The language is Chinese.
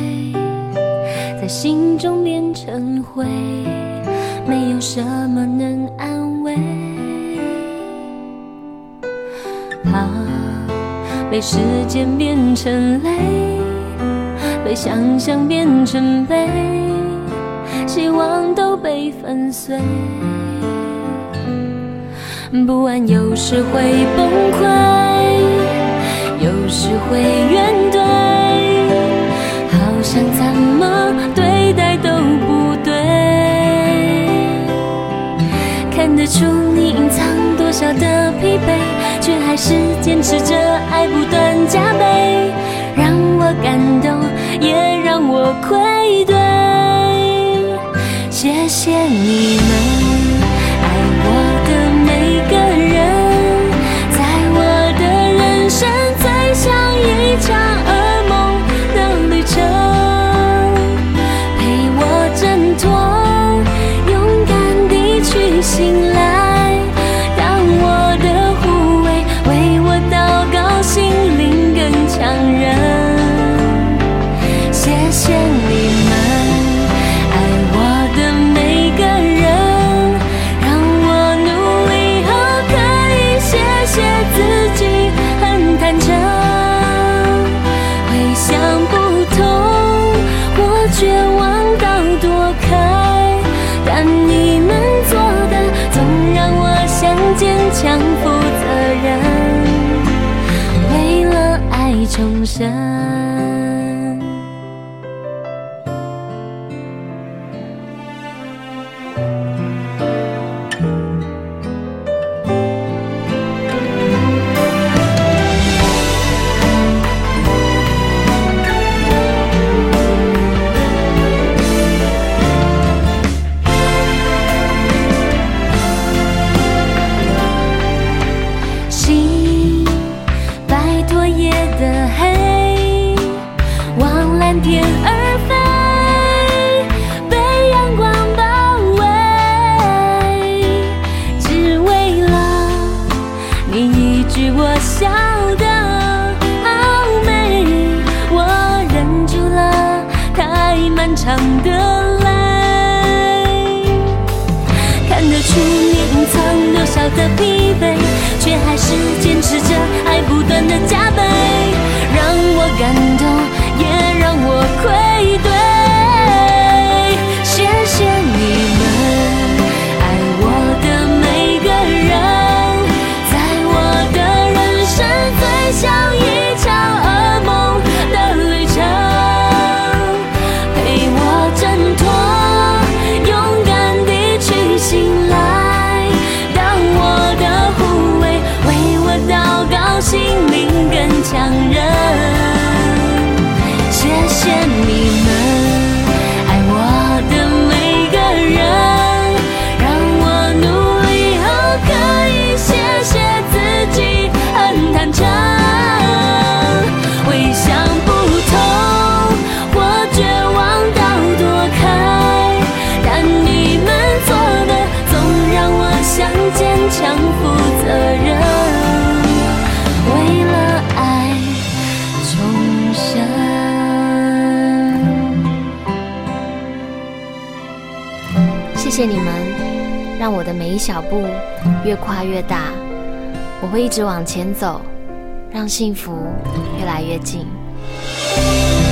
在心中变成灰，没有什么能安慰。怕被时间变成泪，被想象变成悲，希望都被粉碎。不安有时会崩溃，有时会怨怼，好像怎么对待都不对。看得出你隐藏多少的疲惫，却还是坚持着爱不断加倍，让我感动也让我愧对。谢谢你们爱我的每个人，在我的人生最像一场噩梦的旅程，陪我挣脱，勇敢地去醒来，当我的护卫，为我祷告，心灵更强韧。谢谢你们爱我的每个人，让我努力后可以谢谢自己很坦诚。回想不通，我绝望到躲开，但你们做的总让我想坚强负责任，为了爱重生。天而飞，被阳光包围，只为了你一句我笑得好美，我忍住了太漫长的泪。看得出你隐藏多少的疲惫，却还是坚持着爱不断的加倍，让我感动也让我愧对。谢谢你们爱我的每个人，在我的人生最像一场噩梦的旅程，陪我挣脱，勇敢地去醒来，当我的护卫，为我祷告，心灵更强韧。谢谢你们爱我的每个人，让我努力后可以谢谢自己很坦诚。回想不通，我绝望到躲开，但你们做的总让我想坚强负责任，为了爱重生。谢谢你们，让我的每一小步越跨越大，我会一直往前走，让幸福越来越近。